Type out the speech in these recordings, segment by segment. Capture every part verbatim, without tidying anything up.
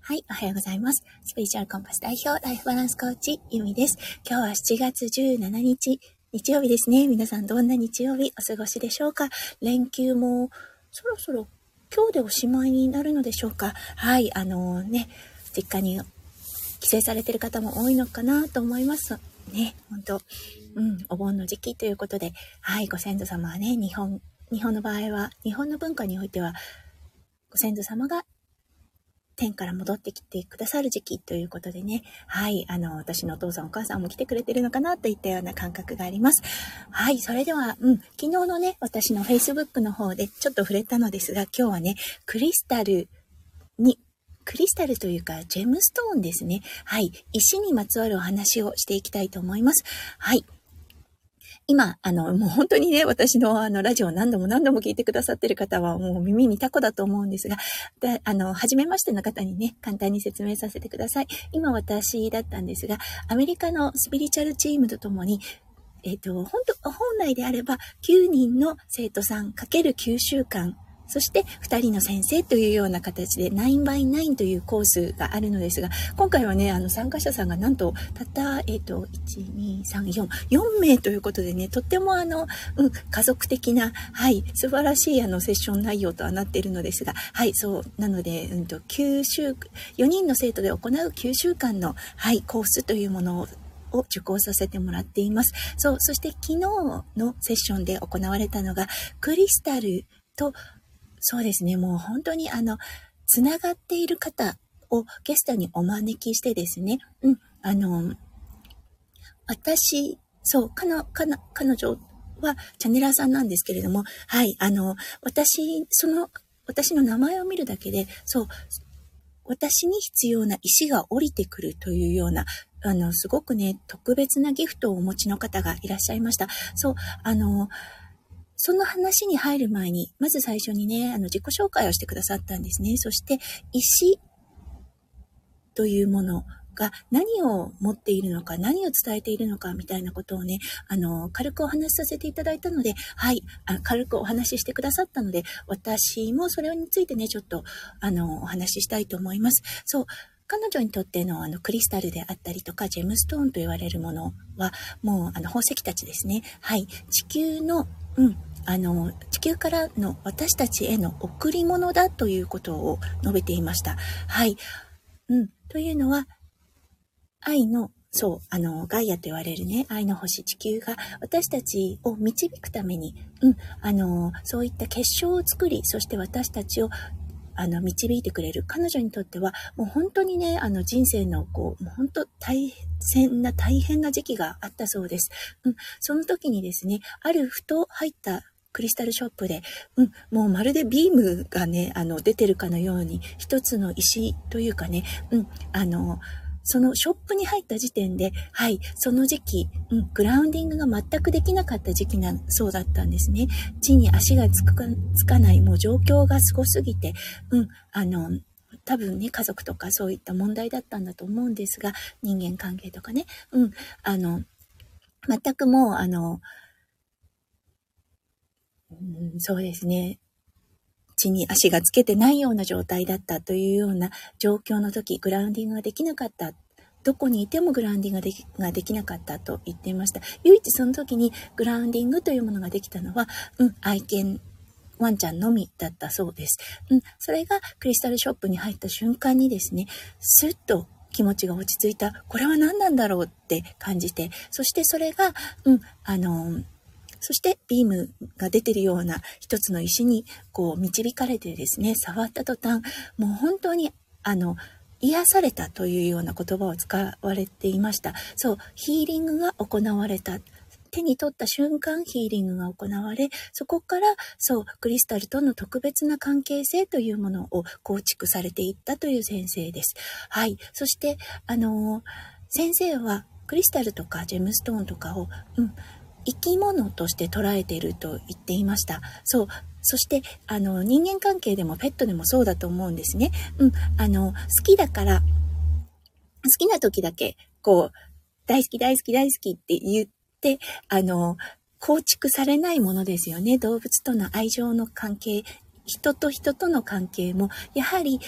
はい、おはようございます。スピリチュアルコンパス代表、ライフバランスコーチ、ゆみです。今日はしちがつじゅうしちにち、日曜日ですね。皆さんどんな日曜日お過ごしでしょうか？連休もそろそろ今日でおしまいになるのでしょうか？はい、あのー、ね、実家に帰省されている方も多いのかなと思います。ね、本当、うん、お盆の時期ということで、はい、ご先祖様はね、日本、日本の場合は、日本の文化においては、ご先祖様が天から戻ってきてくださる時期ということでね。はい。あの、私のお父さんお母さんも来てくれてるのかなといったような感覚があります。はい。それでは、うん。昨日のね、私の Facebook の方でちょっと触れたのですが、今日はね、クリスタルに、クリスタルというか、ジェムストーンですね。はい。石にまつわるお話をしていきたいと思います。はい。今、あの、もう本当にね、私のあの、ラジオを何度も何度も聞いてくださってる方はもう耳にタコだと思うんですが、で、あの、初めましての方にね、簡単に説明させてください。今私だったんですが、アメリカのスピリチュアルチームとともに、えっと、本当、本来であればきゅうにんの生徒さんかけるきゅうしゅうかん、そしてふたりの先生というような形で ナインバイナイン というコースがあるのですが、今回はね、あの参加者さんがなんとたった、えっと、いち、に、さん、よん、よんめいということでね、とってもあの、うん、家族的な、はい、素晴らしいあのセッション内容とはなっているのですが、はい、そう、なので、うんと、きゅうしゅう、よにんの生徒で行うきゅうしゅうかんの、はい、コースというものをを受講させてもらっています。そう、そして昨日のセッションで行われたのが、クリスタルと、そうですね、もう本当にあの、つながっている方をゲストにお招きしてですね、うん、あの、私、そう、かの、かの、彼女はチャネラーさんなんですけれども、はい、あの、私、その、私の名前を見るだけで、そう、私に必要な石が降りてくるというような、あの、すごくね、特別なギフトをお持ちの方がいらっしゃいました。そう、あの、その話に入る前に、まず最初にね、あの、自己紹介をしてくださったんですね。そして、石というものが何を持っているのか、何を伝えているのか、みたいなことをね、あの、軽くお話しさせていただいたので、はい、あ軽くお話ししてくださったので、私もそれについてね、ちょっと、あの、お話ししたいと思います。そう。彼女にとってのあのクリスタルであったりとかジェムストーンと言われるものはもうあの宝石たちですね。はい。地球の、うん、あの、地球からの私たちへの贈り物だということを述べていました。はい。うん。というのは、愛の、そう、あの、ガイアと言われるね、愛の星地球が私たちを導くために、うん、あの、そういった結晶を作り、そして私たちをあの、導いてくれる彼女にとっては、もう本当にね、あの、人生の、こう、もう本当大変な、大変な時期があったそうです。うん、その時にですね、あるふと入ったクリスタルショップで、うん、もうまるでビームがね、あの、出てるかのように、一つの石というかね、うん、あの、そのショップに入った時点で、はい、その時期、うん、グラウンディングが全くできなかった時期な、そうだったんですね。地に足がつか、つかない、もう状況がすごすぎて、うん、あの、多分ね、家族とかそういった問題だったんだと思うんですが、人間関係とかね、うん、あの、全くもう、あの、うん、そうですね、地に足がつけてないような状態だったというような状況の時、グラウンディングができなかった。どこにいてもグラウンディングができ、ができなかったと言っていました。唯一その時にグラウンディングというものができたのは、うん、愛犬、ワンちゃんのみだったそうです。うん、それがクリスタルショップに入った瞬間にですね、スッと気持ちが落ち着いた。これは何なんだろうって感じて、そしてそれが、うん、あの、そしてビームが出てるような一つの石にこう導かれてですね、触った途端、もう本当にあの、癒されたというような言葉を使われていました。そう、ヒーリングが行われた。手に取った瞬間ヒーリングが行われ、そこからそうクリスタルとの特別な関係性というものを構築されていったという先生です。はい。そしてあのー、先生はクリスタルとかジェムストーンとかを、うん、生き物として捉えていると言っていました。そう。そして、あの、人間関係でもペットでもそうだと思うんですね。うん。あの、好きだから、好きな時だけ、こう、大好き大好き大好きって言って、あの、構築されないものですよね。動物との愛情の関係、人と人との関係も、やはり、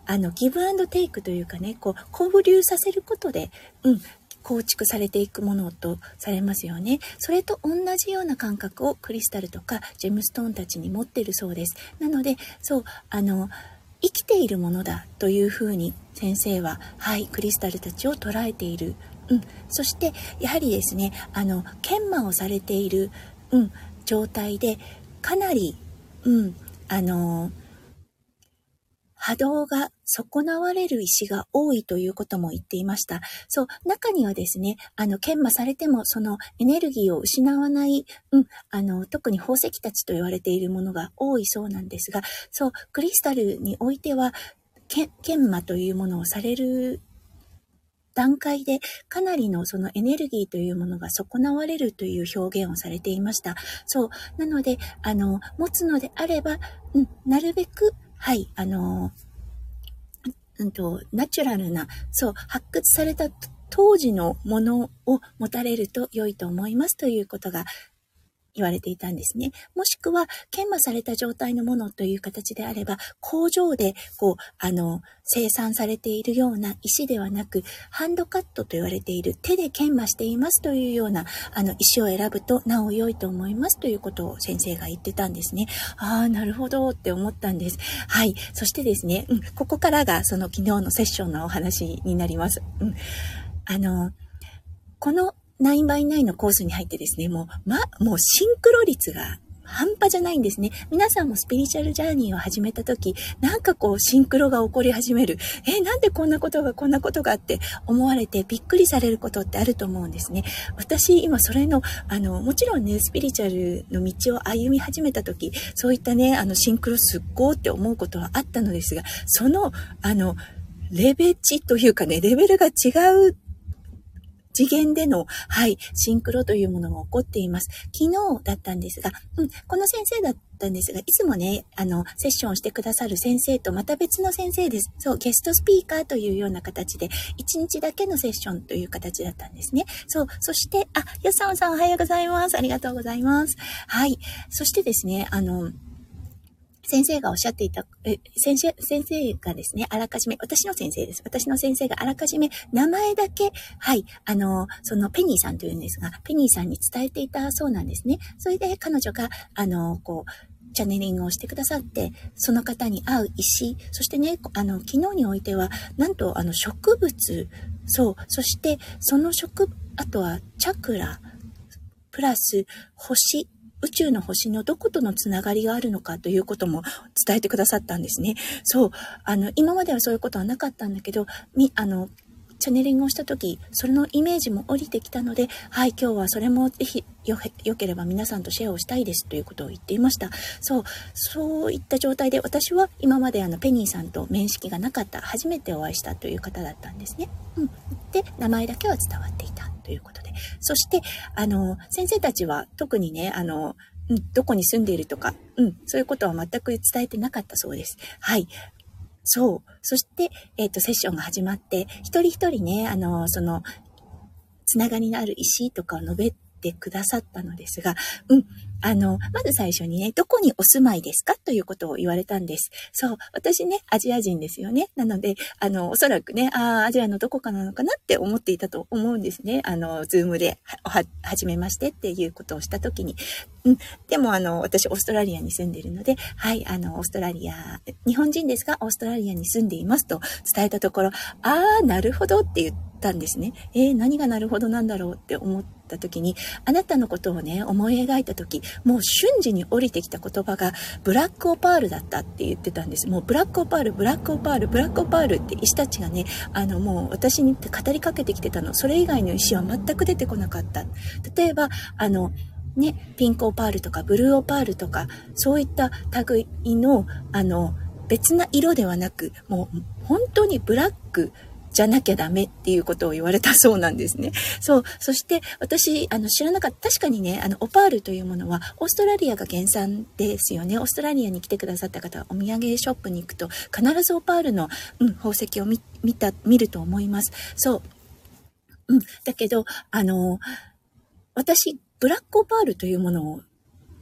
あの、ギブアンドテイクというかね、こう、交流させることで、うん、構築されていくものとされますよね。それと同じような感覚をクリスタルとかジェムストーンたちに持っているそうです。なので、そう、あの、生きているものだというふうに先生は、はい、クリスタルたちを捉えている。うん。そして、やはりですね、あの、研磨をされている、うん、状態で、かなり、うん、あの、波動が損なわれる石が多いということも言っていました。そう、中にはですね、あの、研磨されてもそのエネルギーを失わない、うん、あの、特に宝石たちと言われているものが多いそうなんですが、そう、クリスタルにおいては、研磨というものをされる段階でかなりのそのエネルギーというものが損なわれるという表現をされていました。そう。なので、あの、持つのであれば、うん、なるべく、はい、あの、うんと、ナチュラルな、そう、発掘された当時のものを持たれると良いと思いますということが言われていたんですね。もしくは、研磨された状態のものという形であれば、工場で、こう、あの、生産されているような石ではなく、ハンドカットと言われている手で研磨していますというような、あの、石を選ぶとなお良いと思いますということを先生が言ってたんですね。ああ、なるほどって思ったんです。はい。そしてですね、うん、ここからがその昨日のセッションのお話になります。うん。あの、このナインバイナインのコースに入ってですね、もう、ま、もうシンクロ率が半端じゃないんですね。皆さんもスピリチュアルジャーニーを始めたとき、なんかこうシンクロが起こり始める。え、なんでこんなことがこんなことがって思われてびっくりされることってあると思うんですね。私、今それの、あの、もちろんね、スピリチュアルの道を歩み始めたとき、そういったね、あの、シンクロすっごーって思うことはあったのですが、その、あの、レベチというかね、レベルが違う次元での、はい、シンクロというものが起こっています。昨日だったんですが、うん、この先生だったんですが、いつもね、あの、セッションをしてくださる先生とまた別の先生です。そう、ゲストスピーカーというような形で、一日だけのセッションという形だったんですね。そう、そして、あ、やさんさんおはようございます。ありがとうございます。はい、そしてですね、あの、先生がおっしゃっていた、え先生、先生がですね、あらかじめ、私の先生です。私の先生があらかじめ、名前だけ、はい、あの、そのペニーさんというんですが、ペニーさんに伝えていたそうなんですね。それで彼女が、あの、こう、チャネリングをしてくださって、その方に合う石、そしてね、あの、昨日においては、なんと、あの、植物、そう、そして、その植、あとは、チャクラ、プラス、星、宇宙の星のどことのつながりがあるのかということも伝えてくださったんですね。そう。あの、今まではそういうことはなかったんだけど、み、あの、チャネリングをしたとき、それのイメージも降りてきたので、はい、今日はそれもぜひよ、よければ皆さんとシェアをしたいですということを言っていました。そう、そういった状態で私は今まであのペニーさんと面識がなかった、初めてお会いしたという方だったんですね。うん。で、名前だけは伝わっていたということで。そして、あの、先生たちは特にね、あの、うん、どこに住んでいるとか、うん、そういうことは全く伝えてなかったそうです。はい。そう。そして、えっと、セッションが始まって、一人一人ね、あの、その、つながりのある石とかを述べてくださったのですが、うん。あの、まず最初にね、どこにお住まいですかということを言われたんです。そう。私ね、アジア人ですよね。なので、あの、おそらくね、ああ、アジアのどこかなのかなって思っていたと思うんですね。あの、ズームで、は、はじめましてっていうことをしたときに。うん。でも、あの、私、オーストラリアに住んでいるので、はい、あの、オーストラリア、日本人ですが、オーストラリアに住んでいますと伝えたところ、ああ、なるほどって言ったんですね。えー、何がなるほどなんだろうって思ったときに、あなたのことをね、思い描いたとき、もう瞬時に降りてきた言葉が、ブラックオパールだったって言ってたんです。もう、ブラックオパール、ブラックオパール、ブラックオパールって石たちがね、あの、もう私に語りかけてきてたの。それ以外の石は全く出てこなかった。例えば、あの、ね、ピンクオパールとかブルーオパールとか、そういった類の、あの、別な色ではなく、もう本当にブラックじゃなきゃダメっていうことを言われたそうなんですね。そう。そして私、あの、知らなかった。確かにね、あの、オパールというものは、オーストラリアが原産ですよね。オーストラリアに来てくださった方は、お土産ショップに行くと、必ずオパールの、うん、宝石を見、見た、見ると思います。そう。うん。だけど、あの、私、ブラックオパールというものを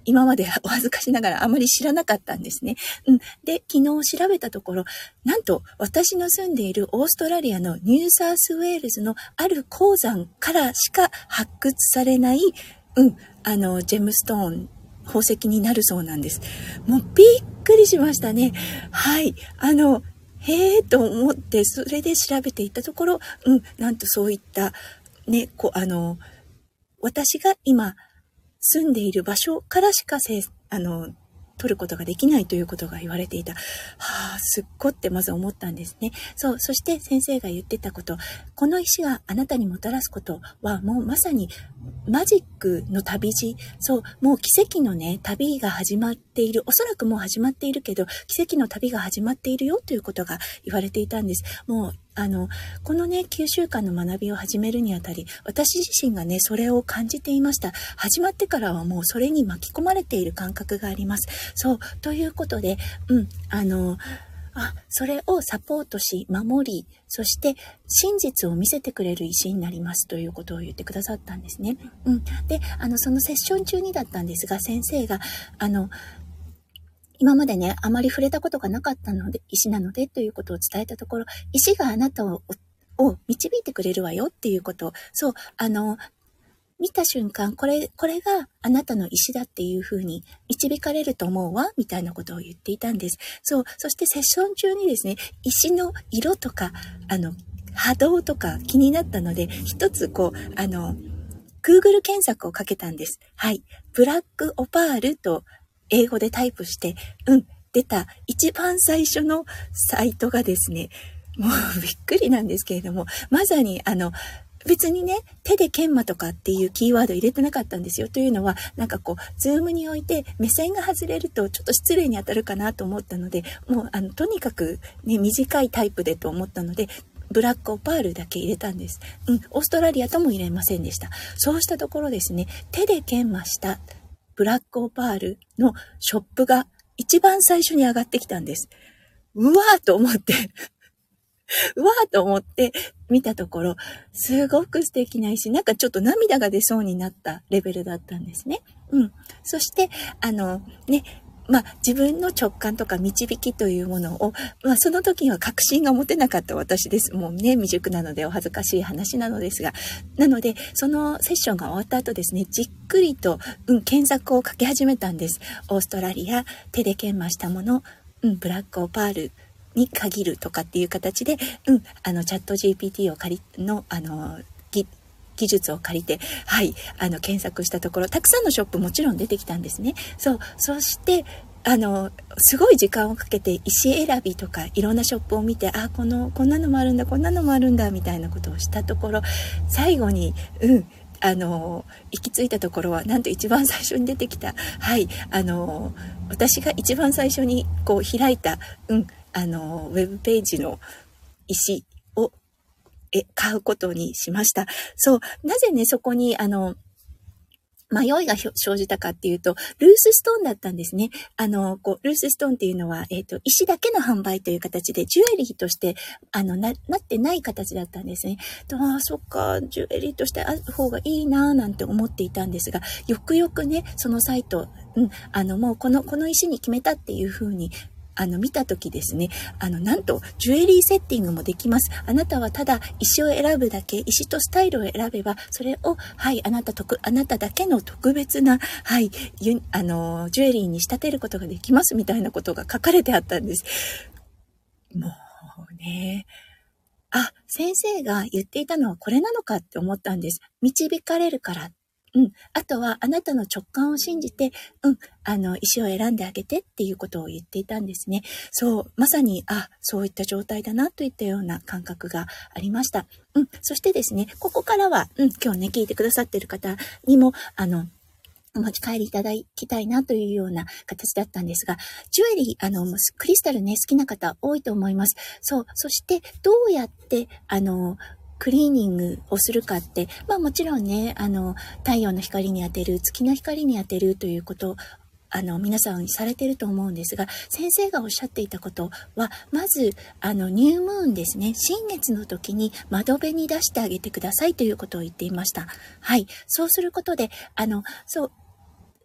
今までお恥ずかしながらあまり知らなかったんですね。うん。で、昨日調べたところ、なんと私の住んでいるオーストラリアのニューサウスウェールズのある鉱山からしか発掘されない、うん、あの、ジェムストーン、宝石になるそうなんです。もうびっくりしましたね。はい。あの、へーと思って、それで調べていったところ、うん、なんとそういった、ね、こう、あの、私が今、住んでいる場所からしかせあの取ることができないということが言われていた。はあ、すっごってまず思ったんですね。そう、そして先生が言ってたこと、この石があなたにもたらすことはもうまさにマジックの旅路、そう、もう奇跡のね、旅が始まっている。おそらくもう始まっているけど、奇跡の旅が始まっているよということが言われていたんです。もうあの、このね、きゅうしゅうかんの学びを始めるにあたり、私自身がね、それを感じていました。始まってからはもうそれに巻き込まれている感覚があります。そう、ということで、うん、あの、あ、それをサポートし、守り、そして真実を見せてくれる石になりますということを言ってくださったんですね。うん。で、あの、そのセッション中にだったんですが、先生が、あの、今までね、あまり触れたことがなかったので、石なのでということを伝えたところ、石があなたを、を導いてくれるわよっていうことを、そう、あの、見た瞬間、これ、これがあなたの石だっていう風に導かれると思うわ、みたいなことを言っていたんです。そう、そしてセッション中にですね、石の色とか、あの、波動とか気になったので、一つこう、あの、Google 検索をかけたんです。はい。ブラックオパールと英語でタイプして、うん、出た一番最初のサイトがですね、もうびっくりなんですけれども、まさにあの、別にね、手で研磨とかっていうキーワード入れてなかったんですよ。というのは、なんかこう、ズームに置いて目線が外れるとちょっと失礼に当たるかなと思ったので、もうあの、とにかくね、短いタイプでと思ったので、ブラックオパールだけ入れたんです。うん、オーストラリアとも入れませんでした。そうしたところですね、手で研磨したブラックオパールのショップが一番最初に上がってきたんです。うわーと思って、うわーと思って見たところ、すごく素敵な石、なんかちょっと涙が出そうになったレベルだったんですね。うん。そして、あの、ね、まあ自分の直感とか導きというものを、まあその時には確信が持てなかった私です。もうね、未熟なのでお恥ずかしい話なのですが。なので、そのセッションが終わった後ですね、じっくりと、うん、検索をかけ始めたんです。オーストラリア、手で研磨したもの、うん、ブラックオパール、に限るとかっていう形で、うん、あの、チャット ジーピーティー を借り、の、あの、ぎ技術を借りて、はい、あの、検索したところ、たくさんのショップもちろん出てきたんですね。そう、そして、あの、すごい時間をかけて石選びとかいろんなショップを見て、あ、この、こんなのもあるんだ、こんなのもあるんだ、みたいなことをしたところ、最後に、うん、あの、行き着いたところは、なんと一番最初に出てきた、はい、あの、私が一番最初にこう開いた、うん、あの、ウェブページの石をえ買うことにしました。そう、なぜね、そこに、あの、迷いが生じたかっていうと、ルースストーンだったんですね。あの、こう、ルースストーンっていうのは、えっと、石だけの販売という形で、ジュエリーとして、あの、な、なってない形だったんですね。と、ああ、そっか、ジュエリーとしてある方がいいなぁ、なんて思っていたんですが、よくよくね、そのサイト、うん、あの、もうこの、この石に決めたっていう風に、あの、見たときですね、あの、なんと、ジュエリーセッティングもできます。あなたはただ石を選ぶだけ、石とスタイルを選べば、それを、はい、あなた特、あなただけの特別な、はい、ゆあの、ジュエリーに仕立てることができます、みたいなことが書かれてあったんです。もうね、あ、先生が言っていたのはこれなのかって思ったんです。導かれるから。うん。あとは、あなたの直感を信じて、うん。あの、石を選んであげてっていうことを言っていたんですね。そう。まさに、あ、そういった状態だなといったような感覚がありました。うん。そしてですね、ここからは、うん。今日ね、聞いてくださっている方にも、あの、お持ち帰りいただきたいなというような形だったんですが、ジュエリー、あの、クリスタルね、好きな方多いと思います。そう。そして、どうやって、あの、クリーニングをするかって、まあもちろんね、あの、太陽の光に当てる、月の光に当てるということ、あの、皆さんされてると思うんですが、先生がおっしゃっていたことは、まず、あの、ニュームーンですね、新月の時に窓辺に出してあげてくださいということを言っていました。はい。そうすることで、あの、そう、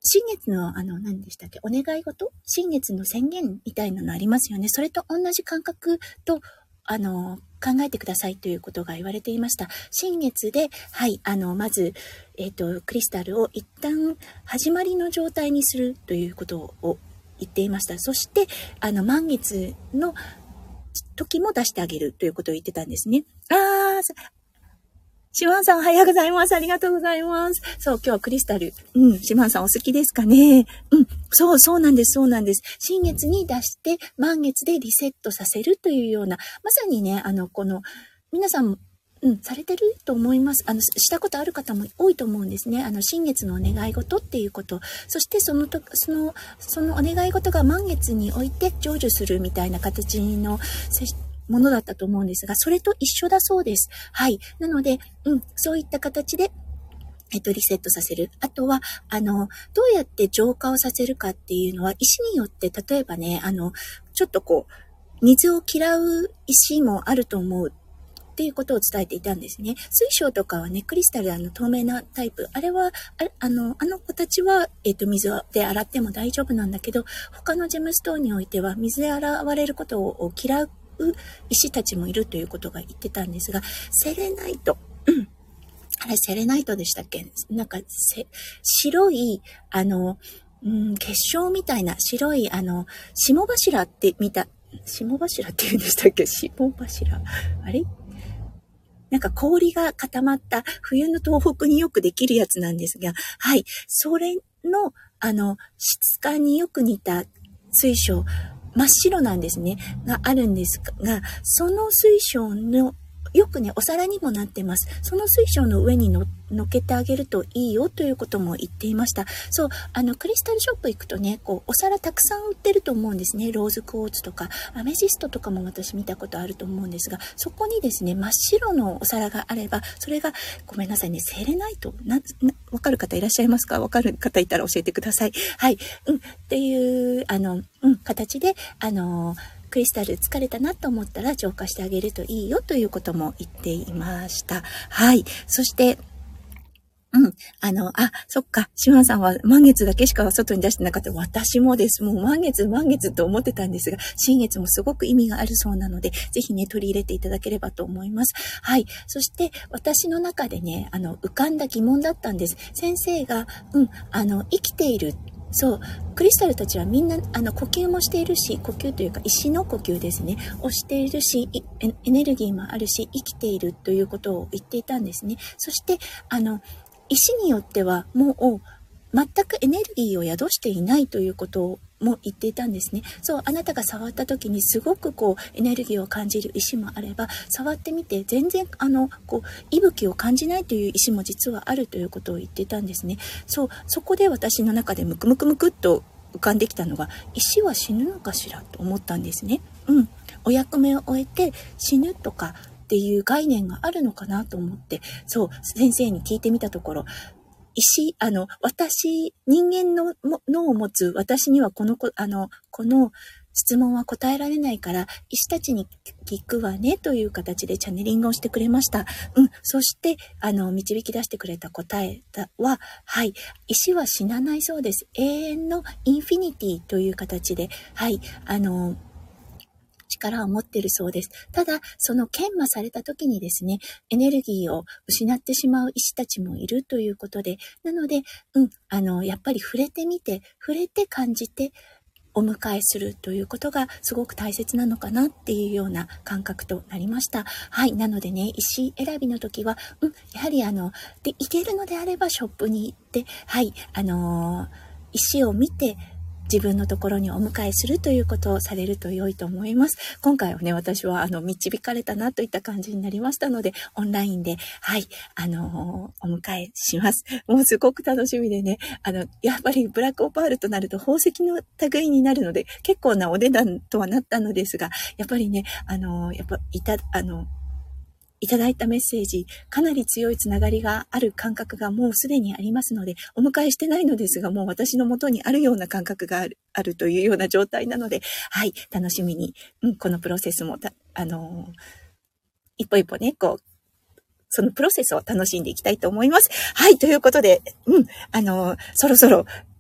新月の、あの、何でしたっけ、お願い事？新月の宣言みたいなのありますよね。それと同じ感覚と、あの、考えてくださいということが言われていました。新月で、はい、あの、まず、えっと、クリスタルを一旦始まりの状態にするということを言っていました。そして、あの、満月の時も出してあげるということを言ってたんですね。あー、シマンさんおはようございます。ありがとうございます。そう、今日はクリスタル。うん、シマンさんお好きですかね。うん、そう、そうなんです、そうなんです。新月に出して、満月でリセットさせるというような、まさにね、あの、この、皆さんも、うん、されてると思います。あの、したことある方も多いと思うんですね。あの、新月のお願い事っていうこと。そして、そのと、その、そのお願い事が満月において成就するみたいな形の、ものだったと思うんですが、それと一緒だそうです。はい。なので、うん、そういった形で、えっと、リセットさせる。あとは、あの、どうやって浄化をさせるかっていうのは、石によって、例えばね、あの、ちょっとこう、水を嫌う石もあると思う。っていうことを伝えていたんですね。水晶とかはね、クリスタルあの透明なタイプ。あれは、あ, あの、あの子たちは、えっと、水で洗っても大丈夫なんだけど、他のジェムストーンにおいては、水で洗われることを嫌う石たちもいるということが言ってたんですが、セレナイト。うん。あれ、セレナイトでしたっけ？なんか、白い、あの、うん、結晶みたいな白い、あの、霜柱って見た、霜柱って言うんでしたっけ？霜柱。あれ？なんか氷が固まった冬の東北によくできるやつなんですが、はい。それの、あの、質感によく似た水晶、真っ白なんですね。があるんですが、その水晶の、よくね、お皿にもなってます。その水晶の上にの乗っけてあげるといいよということも言っていました。そう、あの、クリスタルショップ行くとね、こう、お皿たくさん売ってると思うんですね。ローズクォーツとか、アメジストとかも私見たことあると思うんですが、そこにですね、真っ白のお皿があれば、それが、ごめんなさいね、セレナイトな、な、わかる方いらっしゃいますか？わかる方いたら教えてください。はい。うん。っていう、あの、うん、形で、あの、クリスタル疲れたなと思ったら浄化してあげるといいよということも言っていました。はい。そして、うん。あの、あ、そっか。シマンさんは満月だけしか外に出してなかった。私もです。もう満月、満月と思ってたんですが、新月もすごく意味があるそうなので、ぜひね、取り入れていただければと思います。はい。そして、私の中でね、あの、浮かんだ疑問だったんです。先生が、うん、あの、生きている。そう。クリスタルたちはみんな、あの、呼吸もしているし、呼吸というか石の呼吸ですね。をしているし、エネルギーもあるし、生きているということを言っていたんですね。そして、あの、石によってはもう全くエネルギーを宿していないということも言っていたんですね。そう、あなたが触った時にすごくこうエネルギーを感じる石もあれば、触ってみて全然あのこう息吹を感じないという石も実はあるということを言っていたんですね。そう、そこで私の中でムクムクムクっと浮かんできたのが、石は死ぬのかしらと思ったんですね。うん、お役目を終えて死ぬとかっていう概念があるのかなと思って、そう、先生に聞いてみたところ、石、あの、私、人間の脳を持つ私にはこの、あの、この質問は答えられないから、石たちに聞くわねという形でチャネリングをしてくれました。うん。そして、あの、導き出してくれた答えは、はい、石は死なないそうです。永遠のインフィニティという形で、はい、あの、力を持っているそうです。ただ、その研磨された時にですね、エネルギーを失ってしまう石たちもいるということで、なので、うん、あの、やっぱり触れてみて、触れて感じて、お迎えするということがすごく大切なのかなっていうような感覚となりました。はい。なのでね、石選びの時は、うん、やはりあの、で、行けるのであればショップに行って、はい、あのー、石を見て、自分のところにお迎えするということをされると良いと思います。今回はね、私はあの導かれたなといった感じになりましたので、オンラインで、はい、あのー、お迎えします。もうすごく楽しみでね、あの、やっぱりブラックオパールとなると宝石の類になるので、結構なお値段とはなったのですが、やっぱりね、あのー、やっぱいた、あの、いただいたメッセージ、かなり強いつながりがある感覚がもうすでにありますので、お迎えしてないのですが、もう私の元にあるような感覚がある、あるというような状態なので、はい、楽しみに、うん、このプロセスもた、あのー、一歩一歩ね、こう、そのプロセスを楽しんでいきたいと思います。はい、ということで、うん、あのー、そろそろ、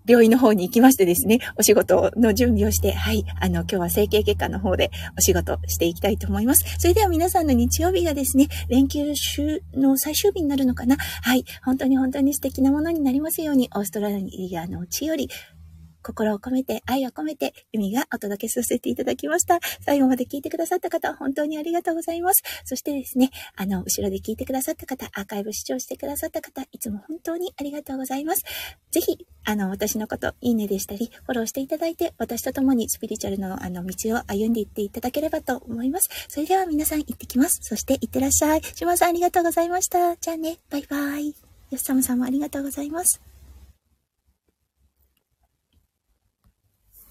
病院の方に行きましてですね、お仕事の準備をして、はい、あの、今日は整形外科の方でお仕事していきたいと思います。それでは皆さんの日曜日がですね、連休週の最終日になるのかな。はい、本当に本当に素敵なものになりますように、オーストラリアの地より、心を込めて、愛を込めて、ゆみがお届けさせていただきました。最後まで聞いてくださった方、本当にありがとうございます。そしてですね、あの、後ろで聞いてくださった方、アーカイブ視聴してくださった方、いつも本当にありがとうございます。ぜひ、あの、私のこと、いいねでしたり、フォローしていただいて、私と共にスピリチュアルの、あの、道を歩んでいっていただければと思います。それでは皆さん行ってきます。そして、行ってらっしゃい。しまさんありがとうございました。じゃあね、バイバイ。よっさむさんもありがとうございます。